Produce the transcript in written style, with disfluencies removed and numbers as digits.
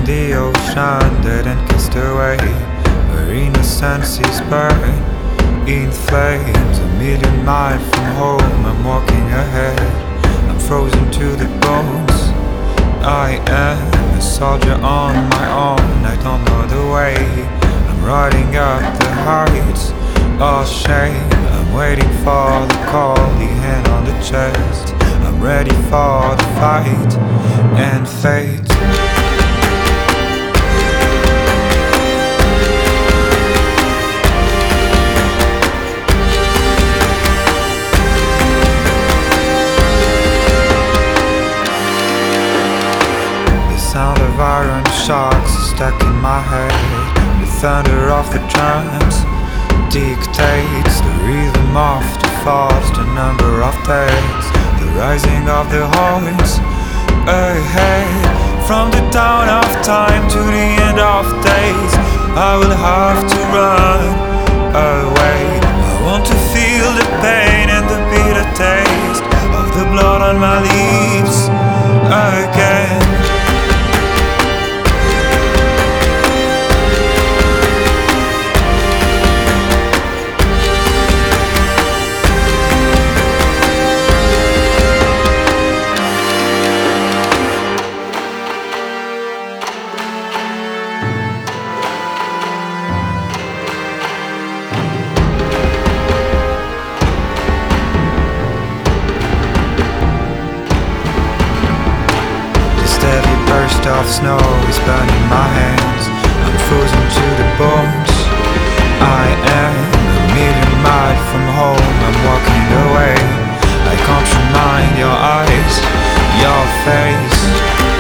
the ocean, dead and cast away, where innocence is burned in flames. 1,000,000 miles from home, I'm walking ahead, I'm frozen to the bones. I am a soldier on my own, I don't know the way, I'm riding up the heights of shame. I'm waiting for the call, the hand on the chest, I'm ready for the fight and fate. Sound of iron shocks stuck in my head. The thunder of the drums dictates the rhythm of the falls, the number of days, the rising of the horns ahead. From the dawn of time to the end of days, I will have to run away. I want to feel the pain and the bitter taste of the blood on my lips again. Burst of snow is burning my hands, I'm frozen to the bones. I am 1,000,000 miles from home, I'm walking away, I can't remind your eyes, your face.